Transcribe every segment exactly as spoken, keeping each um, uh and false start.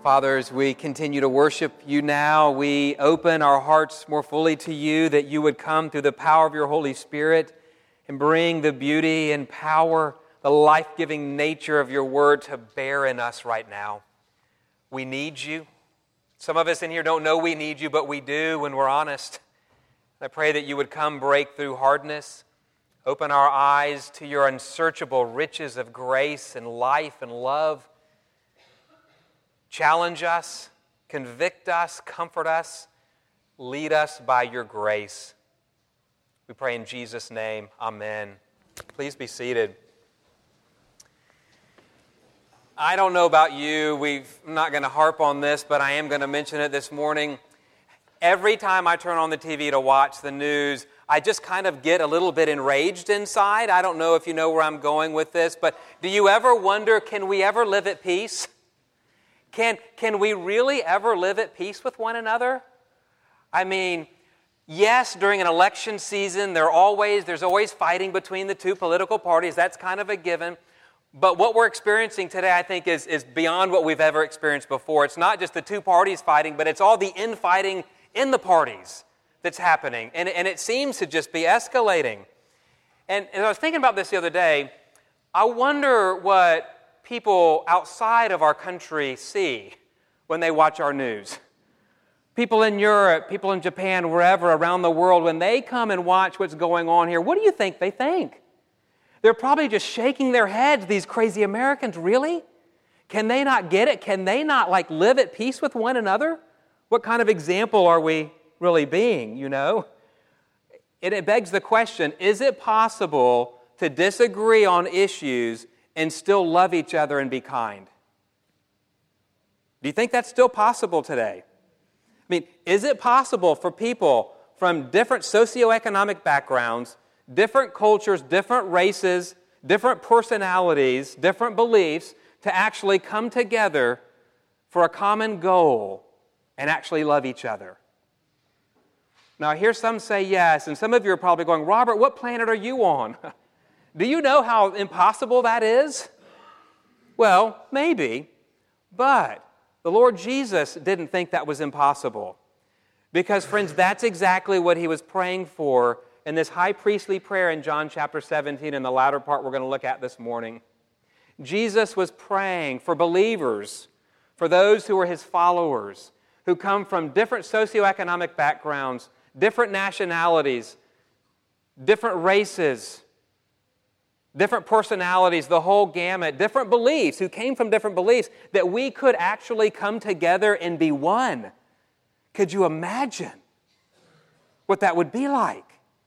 Father, as we continue to worship you now, we open our hearts more fully to you, that you would come through the power of your Holy Spirit and bring the beauty and power, the life-giving nature of your word to bear in us right now. We need you. Some of us in here don't know we need you, but we do when we're honest. I pray that you would come break through hardness, open our eyes to your unsearchable riches of grace and life and love. Challenge us, convict us, comfort us, lead us by your grace. We pray in Jesus' name, amen. Please be seated. I don't know about you, we've, I'm not going to harp on this, but I am going to mention it this morning. Every time I turn on the T V to watch the news, I just kind of get a little bit enraged inside. I don't know if you know where I'm going with this, but do you ever wonder, can we ever live at peace? Can, can we really ever live at peace with one another? I mean, yes, during an election season, there always, there's always fighting between the two political parties. That's kind of a given. But what we're experiencing today, I think, is, is beyond what we've ever experienced before. It's not just the two parties fighting, but it's all the infighting in the parties that's happening. And, and it seems to just be escalating. And, and I was thinking about this the other day. I wonder what people outside of our country see when they watch our news. People in Europe, people in Japan, wherever around the world, when they come and watch what's going on here, what do you think they think? They're probably just shaking their heads, these crazy Americans, really? Can they not get it? Can they not like live at peace with one another? What kind of example are we really being, you know? And it begs the question, is it possible to disagree on issues and still love each other and be kind? Do you think that's still possible today? I mean, is it possible for people from different socioeconomic backgrounds, different cultures, different races, different personalities, different beliefs, to actually come together for a common goal and actually love each other? Now, I hear some say yes, and some of you are probably going, Robert, what planet are you on? Do you know how impossible that is? Well, maybe, but the Lord Jesus didn't think that was impossible. Because, friends, that's exactly what he was praying for in this high priestly prayer in John chapter seventeen, in the latter part we're going to look at this morning. Jesus was praying for believers, for those who are his followers, who come from different socioeconomic backgrounds, different nationalities, different races, different personalities, the whole gamut, different beliefs, who came from different beliefs, that we could actually come together and be one. Could you imagine what that would be like?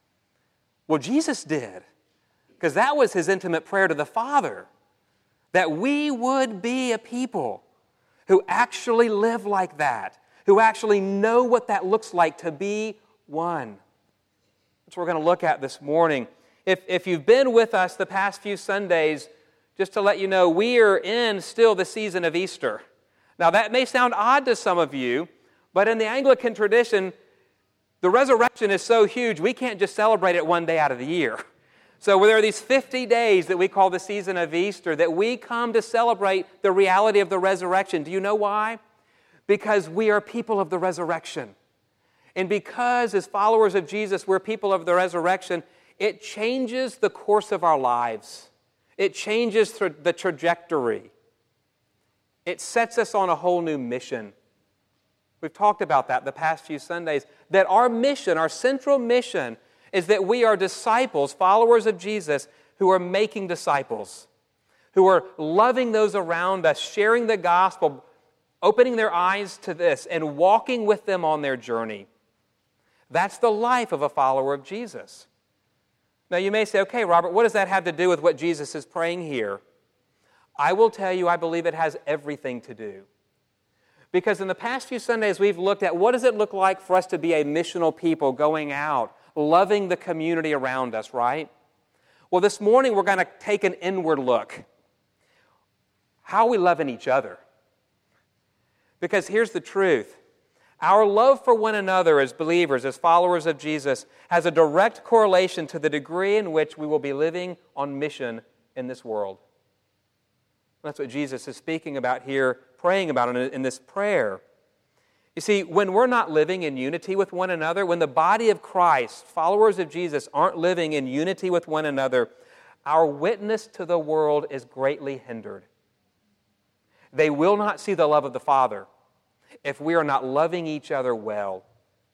Well, Jesus did, because that was his intimate prayer to the Father, that we would be a people who actually live like that, who actually know what that looks like to be one. That's what we're going to look at this morning. If, if you've been with us the past few Sundays, just to let you know, we are in still the season of Easter. Now, that may sound odd to some of you, but in the Anglican tradition, the resurrection is so huge, we can't just celebrate it one day out of the year. So there are these fifty days that we call the season of Easter, that we come to celebrate the reality of the resurrection. Do you know why? Because we are people of the resurrection. And because as followers of Jesus, we're people of the resurrection, it changes the course of our lives. It changes the trajectory. It sets us on a whole new mission. We've talked about that the past few Sundays, that our mission, our central mission, is that we are disciples, followers of Jesus, who are making disciples, who are loving those around us, sharing the gospel, opening their eyes to this, and walking with them on their journey. That's the life of a follower of Jesus. Now, you may say, okay, Robert, what does that have to do with what Jesus is praying here? I will tell you, I believe it has everything to do. Because in the past few Sundays, we've looked at what does it look like for us to be a missional people going out, loving the community around us, right? Well, this morning, we're going to take an inward look. How are we loving each other? Because here's the truth. Our love for one another as believers, as followers of Jesus, has a direct correlation to the degree in which we will be living on mission in this world. That's what Jesus is speaking about here praying about in, in this prayer. You see, when we're not living in unity with one another, when the body of Christ, followers of Jesus, aren't living in unity with one another, our witness to the world is greatly hindered. They will not see the love of the Father if we are not loving each other well.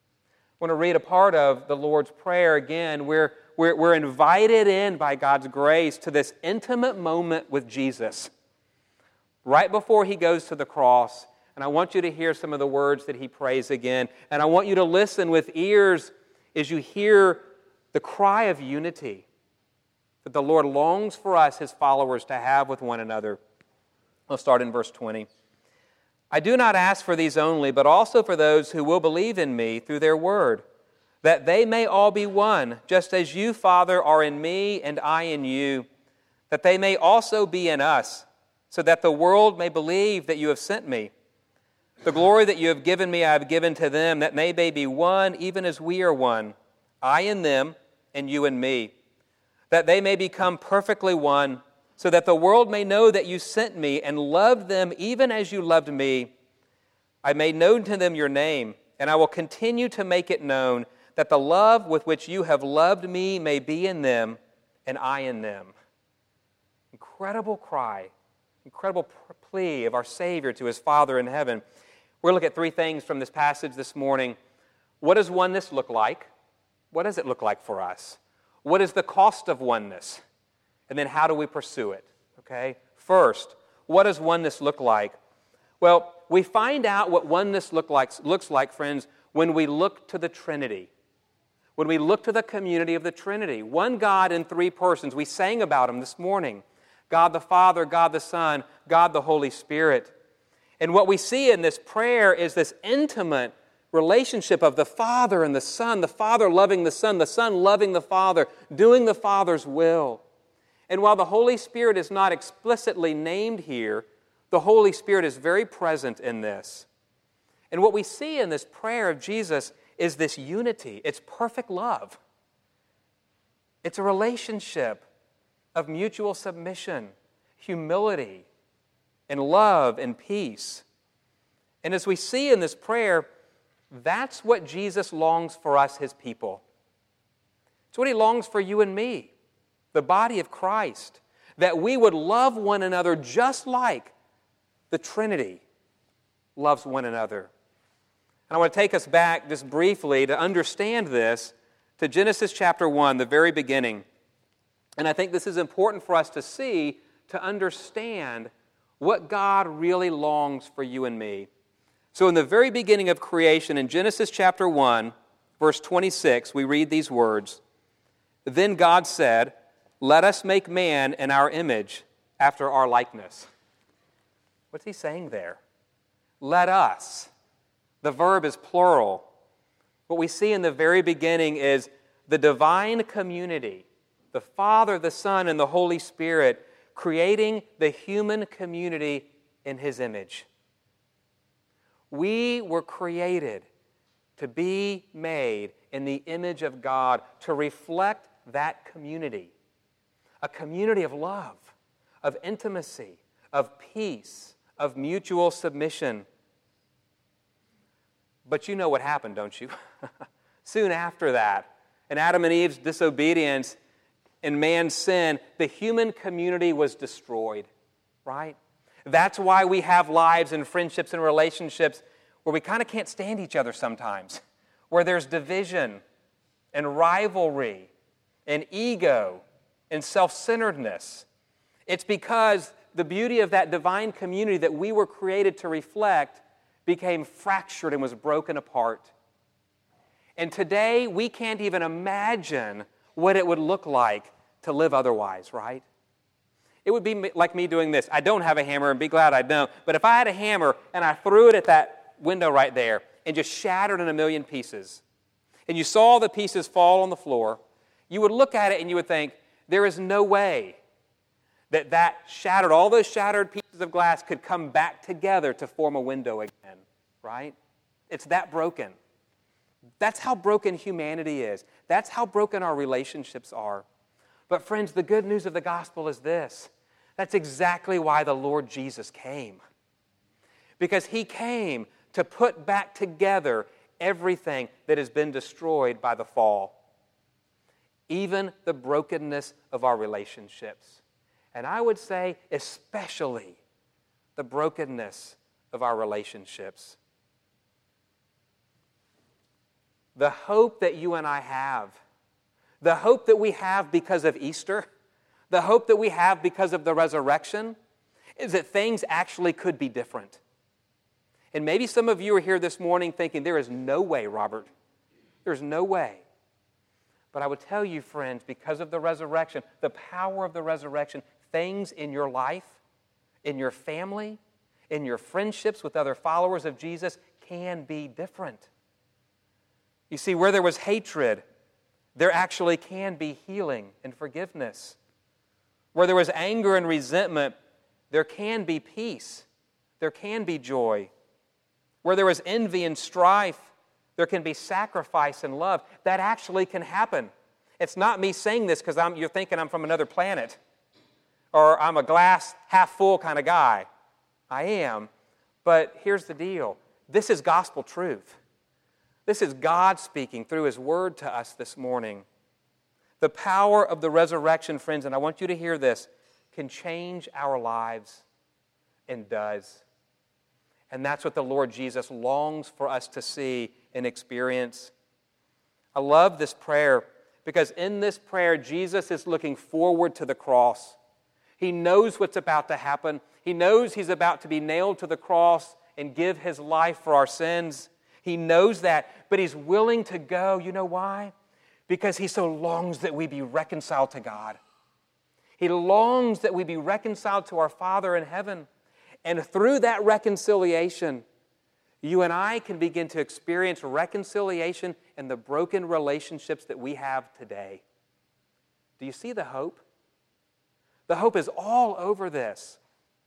I want to read a part of the Lord's Prayer again. We're, we're, we're invited in by God's grace to this intimate moment with Jesus right before He goes to the cross. And I want you to hear some of the words that He prays again. And I want you to listen with ears as you hear the cry of unity that the Lord longs for us, His followers, to have with one another. I'll start in verse twenty. I do not ask for these only, but also for those who will believe in me through their word, that they may all be one, just as you, Father, are in me and I in you, that they may also be in us, so that the world may believe that you have sent me. The glory that you have given me I have given to them, that they may be one, even as we are one, I in them and you in me, that they may become perfectly one, so that the world may know that you sent me and loved them even as you loved me. I made known to them your name, and I will continue to make it known, that the love with which you have loved me may be in them and I in them. Incredible cry, incredible plea of our Savior to His Father in heaven. We're going to look at three things from this passage this morning. What does oneness look like? What does it look like for us? What is the cost of oneness? And then how do we pursue it? Okay? First, what does oneness look like? Well, we find out what oneness look like, looks like, friends, when we look to the Trinity. When we look to the community of the Trinity. One God in three persons. We sang about Him this morning. God the Father, God the Son, God the Holy Spirit. And what we see in this prayer is this intimate relationship of the Father and the Son, the Father loving the Son, the Son loving the Father, doing the Father's will. And while the Holy Spirit is not explicitly named here, the Holy Spirit is very present in this. And what we see in this prayer of Jesus is this unity. It's perfect love. It's a relationship of mutual submission, humility, and love and peace. And as we see in this prayer, that's what Jesus longs for us, His people. It's what He longs for you and me, the body of Christ, that we would love one another just like the Trinity loves one another. And I want to take us back just briefly to understand this to Genesis chapter one, the very beginning. And I think this is important for us to see, to understand what God really longs for you and me. So in the very beginning of creation, in Genesis chapter one, verse twenty-six, we read these words, "Then God said, 'Let us make man in our image, after our likeness.'" What's He saying there? Let us. The verb is plural. What we see in the very beginning is the divine community, the Father, the Son, and the Holy Spirit, creating the human community in His image. We were created to be made in the image of God, to reflect that community. A community of love, of intimacy, of peace, of mutual submission. But you know what happened, don't you? Soon after that, in Adam and Eve's disobedience and man's sin, the human community was destroyed, right? That's why we have lives and friendships and relationships where we kind of can't stand each other sometimes, where there's division and rivalry and ego and self-centeredness. It's because the beauty of that divine community that we were created to reflect became fractured and was broken apart. And today, we can't even imagine what it would look like to live otherwise, right? It would be like me doing this. I don't have a hammer, and be glad I don't. But if I had a hammer and I threw it at that window right there and just shattered in a million pieces, and you saw the pieces fall on the floor, you would look at it and you would think, there is no way that that shattered, all those shattered pieces of glass could come back together to form a window again, right? It's that broken. That's how broken humanity is. That's how broken our relationships are. But friends, the good news of the gospel is this. That's exactly why the Lord Jesus came. because he came to put back together everything that has been destroyed by the fall, even the brokenness of our relationships. And I would say especially the brokenness of our relationships. The hope that you and I have, the hope that we have because of Easter, the hope that we have because of the resurrection, is that things actually could be different. And maybe some of you are here this morning thinking, there is no way, Robert. There's no way. But I would tell you, friends, because of the resurrection, the power of the resurrection, things in your life, in your family, in your friendships with other followers of Jesus can be different. You see, where there was hatred, there actually can be healing and forgiveness. Where there was anger and resentment, there can be peace. There can be joy. Where there was envy and strife, there can be sacrifice and love. That actually can happen. It's not me saying this because I'm, you're thinking I'm from another planet or I'm a glass half full kind of guy. I am. But here's the deal. This is gospel truth. This is God speaking through His Word to us this morning. The power of the resurrection, friends, and I want you to hear this, can change our lives and does. And that's what the Lord Jesus longs for us to see and experience. I love this prayer because in this prayer, Jesus is looking forward to the cross. He knows what's about to happen. He knows He's about to be nailed to the cross and give His life for our sins. He knows that, but He's willing to go. You know why? Because He so longs that we be reconciled to God. He longs that we be reconciled to our Father in heaven. And through that reconciliation, you and I can begin to experience reconciliation in the broken relationships that we have today. Do you see the hope? The hope is all over this.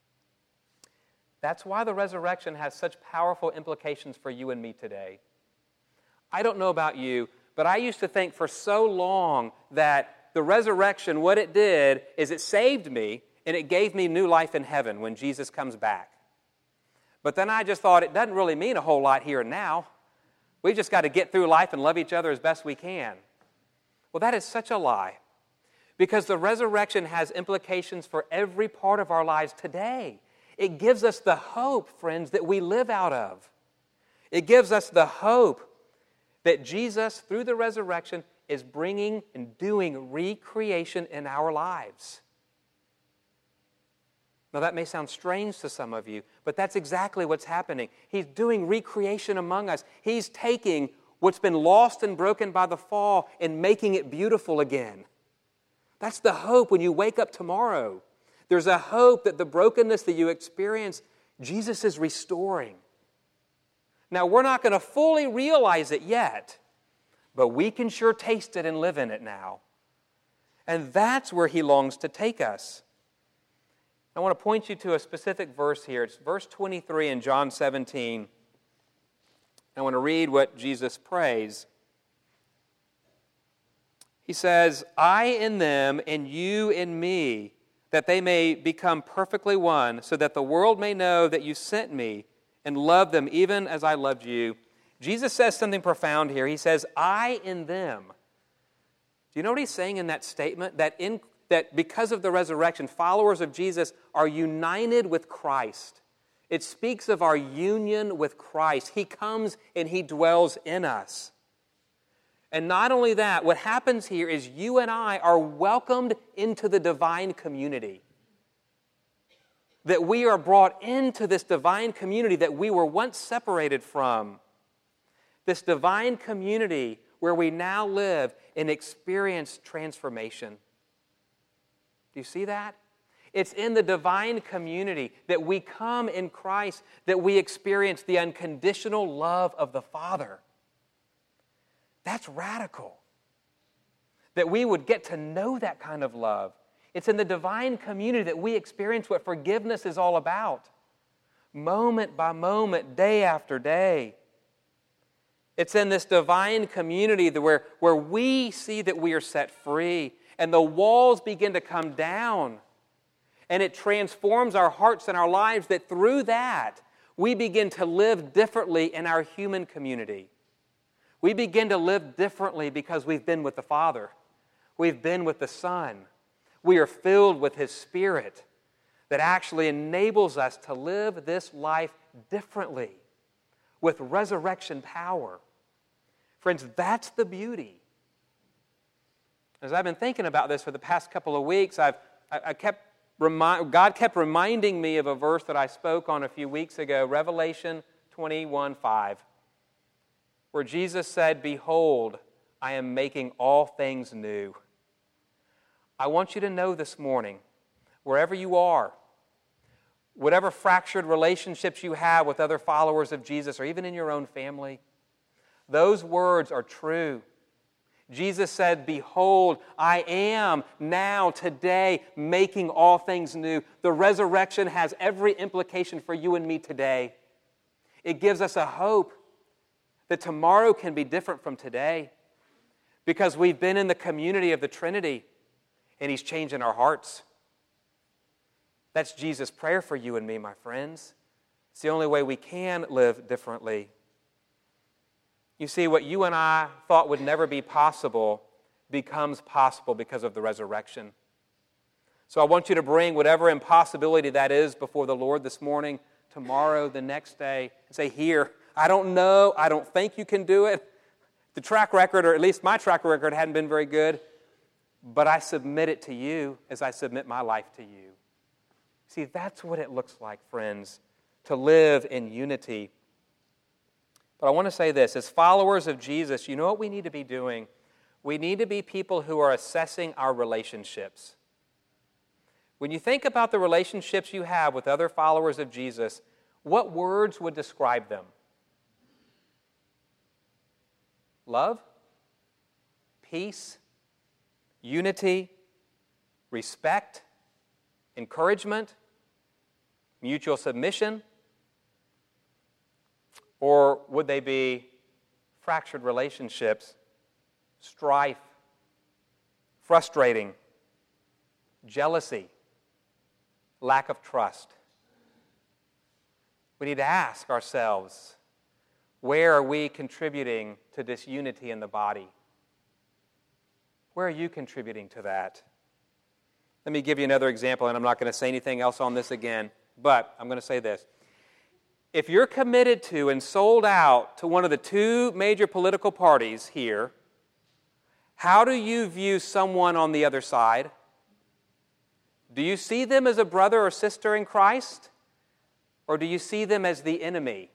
That's why the resurrection has such powerful implications for you and me today. I don't know about you, but I used to think for so long that the resurrection, what it did is it saved me and it gave me new life in heaven when Jesus comes back. But then I just thought it doesn't really mean a whole lot here and now. We've just got to get through life and love each other as best we can. Well, that is such a lie. Because the resurrection has implications for every part of our lives today. It gives us the hope, friends, that we live out of. It gives us the hope that Jesus, through the resurrection, is bringing and doing recreation in our lives. Now, that may sound strange to some of you, but that's exactly what's happening. He's doing recreation among us. He's taking what's been lost and broken by the fall and making it beautiful again. That's the hope when you wake up tomorrow. There's a hope that the brokenness that you experience, Jesus is restoring. Now, we're not going to fully realize it yet, but we can sure taste it and live in it now. And that's where He longs to take us. I want to point you to a specific verse here. It's verse twenty-three in John seventeen. I want to read what Jesus prays. He says, I in them and you in me, that they may become perfectly one, so that the world may know that you sent me and loved them even as I loved you. Jesus says something profound here. He says, I in them. Do you know what He's saying in that statement? That, in, that because of the resurrection, followers of Jesus are united with Christ. It speaks of our union with Christ. He comes and He dwells in us. And not only that, what happens here is you and I are welcomed into the divine community. That we are brought into this divine community that we were once separated from. This divine community where we now live and experience transformation. Do you see that? It's in the divine community that we come in Christ, that we experience the unconditional love of the Father. That's radical. That we would get to know that kind of love. It's in the divine community that we experience what forgiveness is all about. Moment by moment, day after day. It's in this divine community that where, where we see that we are set free and the walls begin to come down. And it transforms our hearts and our lives that through that, we begin to live differently in our human community. We begin to live differently because we've been with the Father. We've been with the Son. We are filled with His Spirit that actually enables us to live this life differently with resurrection power. Friends, that's the beauty. As I've been thinking about this for the past couple of weeks, I've I, I kept remind, God kept reminding me of a verse that I spoke on a few weeks ago, Revelation twenty-one five, where Jesus said, "Behold, I am making all things new." I want you to know this morning, wherever you are, whatever fractured relationships you have with other followers of Jesus, or even in your own family, those words are true. Jesus said, "Behold, I am now, today, making all things new." The resurrection has every implication for you and me today. It gives us a hope that tomorrow can be different from today because we've been in the community of the Trinity and He's changing our hearts. That's Jesus' prayer for you and me, my friends. It's the only way we can live differently. You see, what you and I thought would never be possible becomes possible because of the resurrection. So I want you to bring whatever impossibility that is before the Lord this morning, tomorrow, the next day, and say, "Here, I don't know, I don't think you can do it. The track record, or at least my track record, hadn't been very good, but I submit it to you as I submit my life to you." See, that's what it looks like, friends, to live in unity. But I want to say this, as followers of Jesus, you know what we need to be doing? We need to be people who are assessing our relationships. When you think about the relationships you have with other followers of Jesus, what words would describe them? Love, peace, unity, respect, encouragement, mutual submission? Or would they be fractured relationships, strife, frustrating, jealousy, lack of trust? We need to ask ourselves, where are we contributing to disunity in the body? Where are you contributing to that? Let me give you another example, and I'm not going to say anything else on this again, but I'm going to say this. If you're committed to and sold out to one of the two major political parties here, how do you view someone on the other side? Do you see them as a brother or sister in Christ? Or do you see them as the enemy?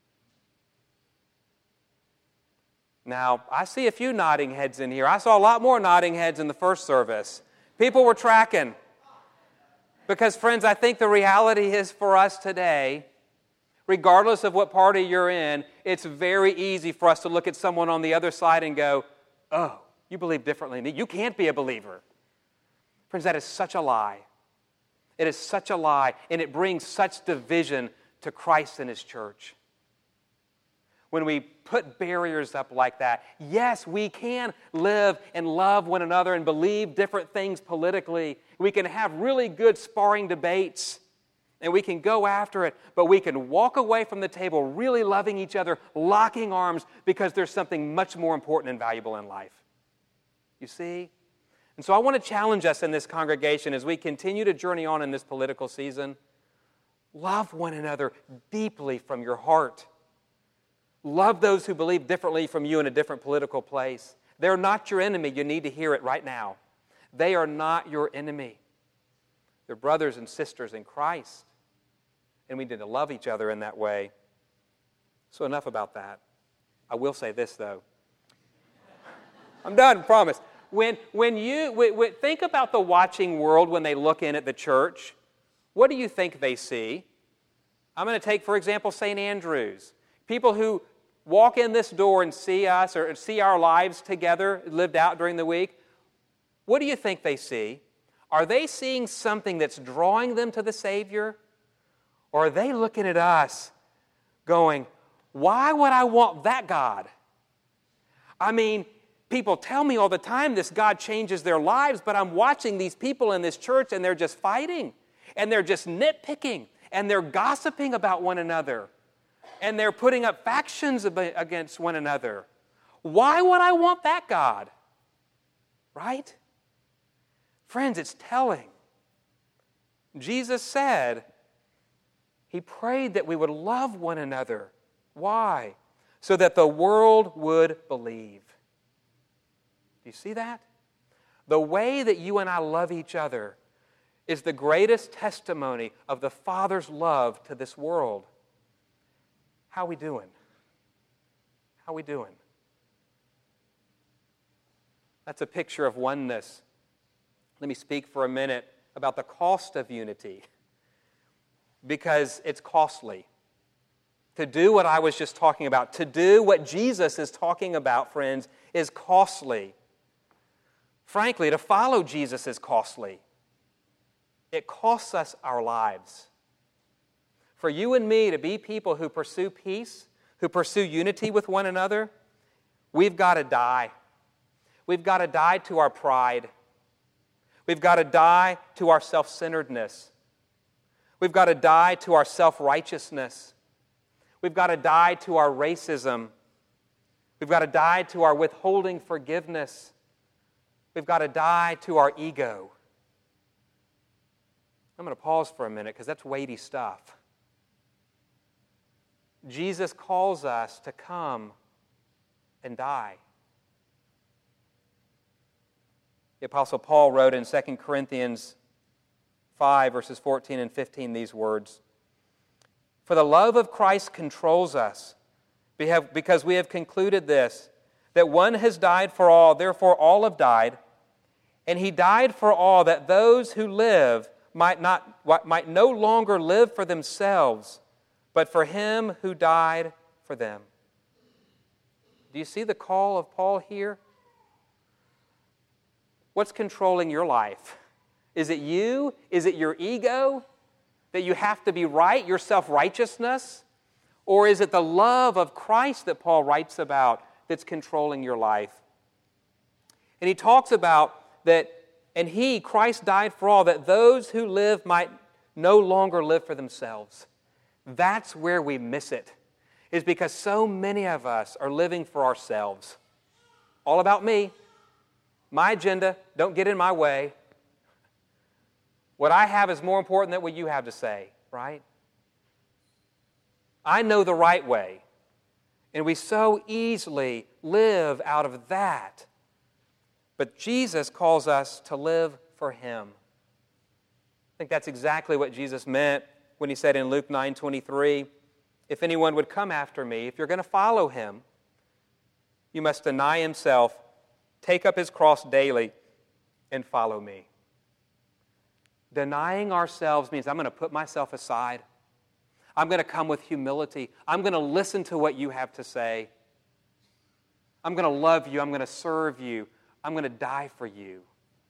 Now, I see a few nodding heads in here. I saw a lot more nodding heads in the first service. People were tracking. Because, friends, I think the reality is for us today, regardless of what party you're in, it's very easy for us to look at someone on the other side and go, "Oh, you believe differently than me. You can't be a believer." Friends, that is such a lie. It is such a lie, and it brings such division to Christ and His church. When we put barriers up like that, yes, we can live and love one another and believe different things politically. We can have really good sparring debates, and we can go after it, but we can walk away from the table really loving each other, locking arms, because there's something much more important and valuable in life. You see? And so I want to challenge us in this congregation as we continue to journey on in this political season. Love one another deeply from your heart. Love those who believe differently from you in a different political place. They're not your enemy. You need to hear it right now. They are not your enemy. They're brothers and sisters in Christ. And we need to love each other in that way. So enough about that. I will say this, though. I'm done, promise. When, when you when, when, think about the watching world when they look in at the church, what do you think they see? I'm going to take, for example, Saint Andrews. People who walk in this door and see us or see our lives together, lived out during the week, what do you think they see? Are they seeing something that's drawing them to the Savior? Or are they looking at us going, "Why would I want that God?" I mean, people tell me all the time this God changes their lives, but I'm watching these people in this church and they're just fighting, and they're just nitpicking, and they're gossiping about one another. and they're putting up factions against one another. Why would I want that God? Right? Friends, it's telling. Jesus said, He prayed that we would love one another. Why? So that the world would believe. Do you see that? The way that you and I love each other is the greatest testimony of the Father's love to this world. How we doing? How we doing? That's a picture of oneness. Let me speak for a minute about the cost of unity, because it's costly. To do what I was just talking about, to do what Jesus is talking about, friends, is costly. Frankly, to follow Jesus is costly. It costs us our lives. For you and me to be people who pursue peace, who pursue unity with one another, we've got to die. We've got to die to our pride. We've got to die to our self-centeredness. We've got to die to our self-righteousness. We've got to die to our racism. We've got to die to our withholding forgiveness. We've got to die to our ego. I'm going to pause for a minute because that's weighty stuff. Jesus calls us to come and die. The Apostle Paul wrote in Second Corinthians five, verses fourteen and fifteen, these words, "For the love of Christ controls us, because we have concluded this, that one has died for all, therefore all have died, and He died for all, that those who live might not might no longer live for themselves, but for Him who died for them." Do you see the call of Paul here? What's controlling your life? Is it you? Is it your ego? That you have to be right, your self-righteousness? Or is it the love of Christ that Paul writes about that's controlling your life? And he talks about that, and He, Christ, died for all, that those who live might no longer live for themselves. That's where we miss it, is because so many of us are living for ourselves. All about me. My agenda, don't get in my way. What I have is more important than what you have to say, right? I know the right way. And we so easily live out of that. But Jesus calls us to live for Him. I think that's exactly what Jesus meant when He said in Luke nine twenty-three, "If anyone would come after me," if you're going to follow Him, "you must deny himself, take up his cross daily, and follow me." Denying ourselves means I'm going to put myself aside. I'm going to come with humility. I'm going to listen to what you have to say. I'm going to love you. I'm going to serve you. I'm going to die for you.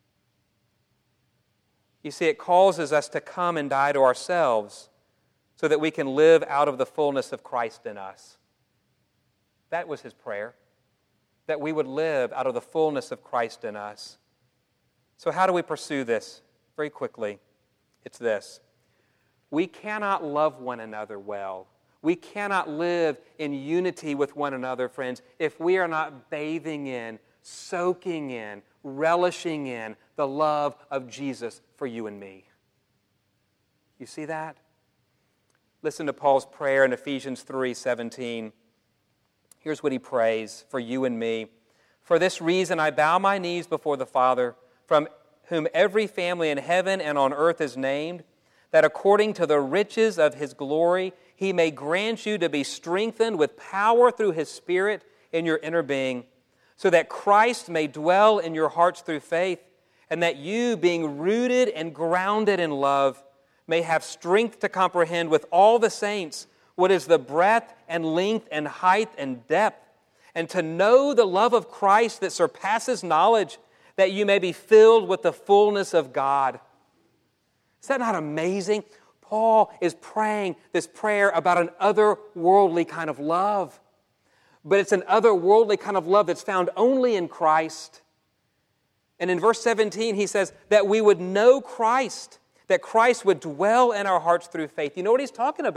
You see, it causes us to come and die to ourselves so that we can live out of the fullness of Christ in us. That was His prayer, that we would live out of the fullness of Christ in us. So how do we pursue this? Very quickly, it's this. We cannot love one another well. We cannot live in unity with one another, friends, if we are not bathing in, soaking in, relishing in the love of Jesus for you and me. You see that? Listen to Paul's prayer in Ephesians three seventeen. Here's what he prays for you and me. "For this reason I bow my knees before the Father, from whom every family in heaven and on earth is named, that according to the riches of His glory He may grant you to be strengthened with power through His Spirit in your inner being, so that Christ may dwell in your hearts through faith, and that you, being rooted and grounded in love, may have strength to comprehend with all the saints what is the breadth and length and height and depth, and to know the love of Christ that surpasses knowledge, that you may be filled with the fullness of God." Is that not amazing? Paul is praying this prayer about an otherworldly kind of love. But it's an otherworldly kind of love that's found only in Christ. And in verse seventeen, he says that we would know Christ, that Christ would dwell in our hearts through faith. You know what he's talking about?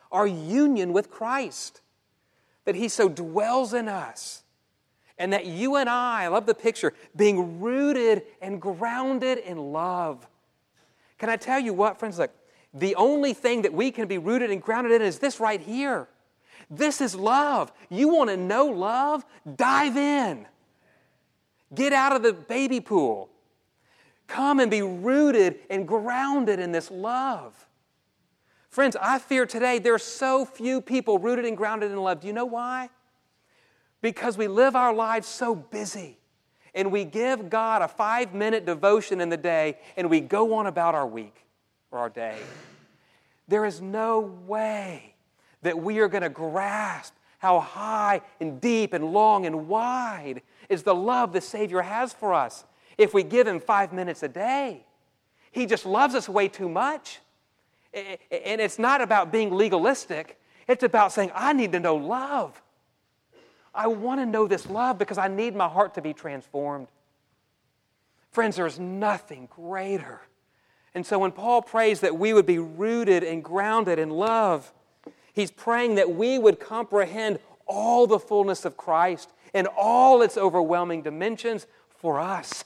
our union with Christ, that He so dwells in us, and that you and I, I love the picture, being rooted and grounded in love. Can I tell you what, friends? Look, the only thing that we can be rooted and grounded in is this right here. This is love. You want to know love? Dive in. Get out of the baby pool. Come and be rooted and grounded in this love. Friends, I fear today there are so few people rooted and grounded in love. Do you know why? Because we live our lives so busy, and we give God a five-minute devotion in the day, and we go on about our week or our day. There is no way that we are going to grasp how high and deep and long and wide is the love the Savior has for us if we give Him five minutes a day. He just loves us way too much. And it's not about being legalistic. It's about saying, I need to know love. I want to know this love because I need my heart to be transformed. Friends, there's nothing greater. And so when Paul prays that we would be rooted and grounded in love, he's praying that we would comprehend all the fullness of Christ and all its overwhelming dimensions for us.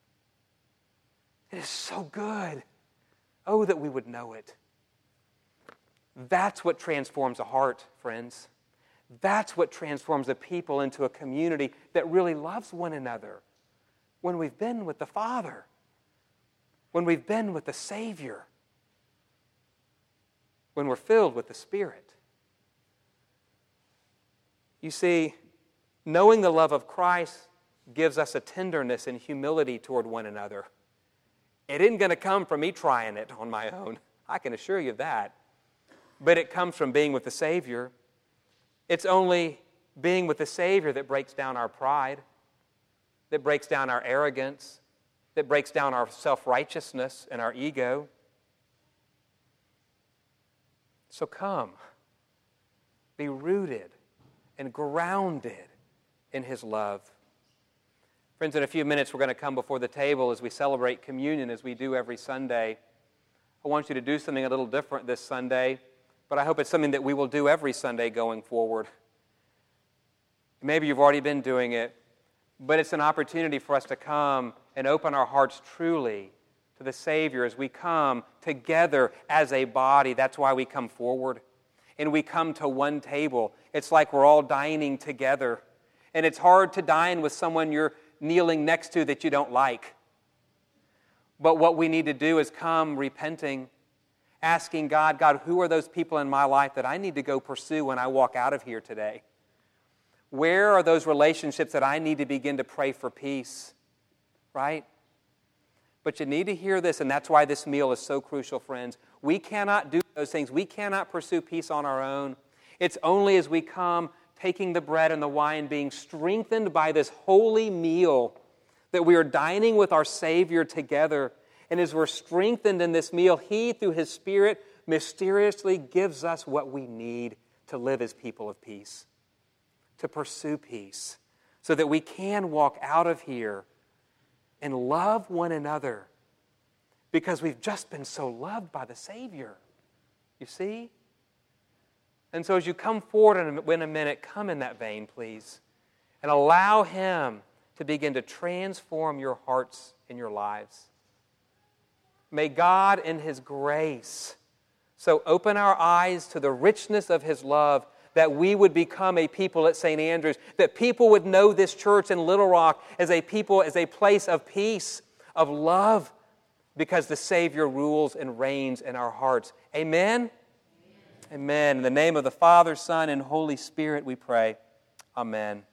It is so good. Oh, that we would know it. That's what transforms a heart, friends. That's what transforms a people into a community that really loves one another. When we've been with the Father, when we've been with the Savior, when we're filled with the Spirit. You see, knowing the love of Christ gives us a tenderness and humility toward one another. It isn't going to come from me trying it on my own. I can assure you of that. But it comes from being with the Savior. It's only being with the Savior that breaks down our pride, that breaks down our arrogance, that breaks down our self-righteousness and our ego. So come, be rooted and grounded in His love. Friends, in a few minutes we're going to come before the table as we celebrate communion as we do every Sunday. I want you to do something a little different this Sunday, but I hope it's something that we will do every Sunday going forward. Maybe you've already been doing it, but it's an opportunity for us to come and open our hearts truly to the Savior as we come together as a body. That's why we come forward. And we come to one table. It's like we're all dining together. And it's hard to dine with someone you're kneeling next to that you don't like. But what we need to do is come repenting, asking God, God, who are those people in my life that I need to go pursue when I walk out of here today? Where are those relationships that I need to begin to pray for peace? Right? But you need to hear this, and that's why this meal is so crucial, friends. We cannot do those things. We cannot pursue peace on our own. It's only as we come, taking the bread and the wine, being strengthened by this holy meal, that we are dining with our Savior together. And as we're strengthened in this meal, He, through His Spirit, mysteriously gives us what we need to live as people of peace, to pursue peace, so that we can walk out of here and love one another because we've just been so loved by the Savior. You see? And so as you come forward in a minute, come in that vein, please, and allow Him to begin to transform your hearts and your lives. May God in His grace so open our eyes to the richness of His love that we would become a people at Saint Andrews, that people would know this church in Little Rock as a people, as a place of peace, of love, because the Savior rules and reigns in our hearts. Amen? Amen. Amen. In the name of the Father, Son, and Holy Spirit we pray. Amen.